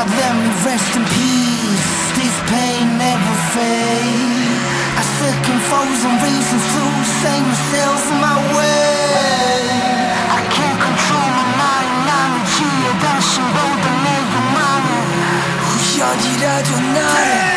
God, let me rest in peace. This pain never fades. I second frozen reasons to say myself my way. I can't control my mind. 나는 기에 다시 보던 내게 맘을 후연이라도 나를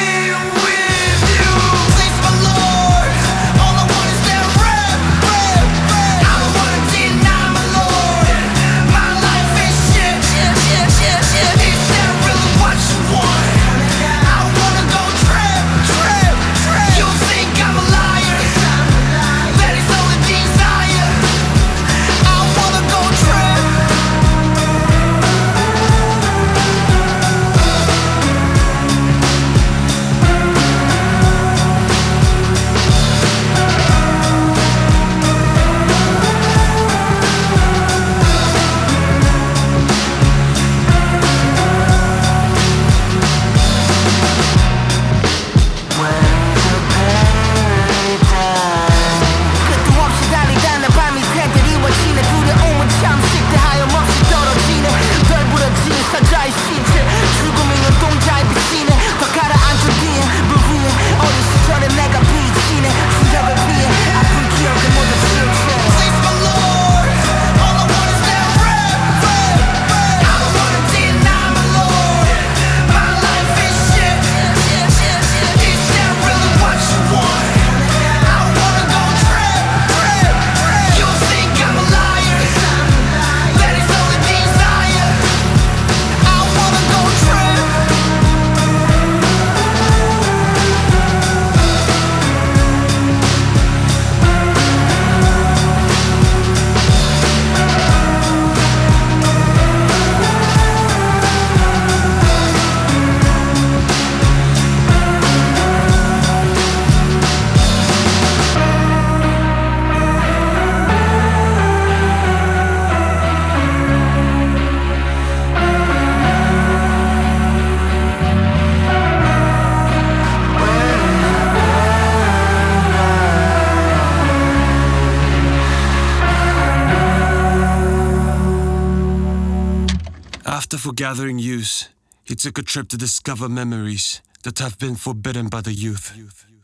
After forgathering youth, he took a trip to discover memories that have been forbidden by the youth.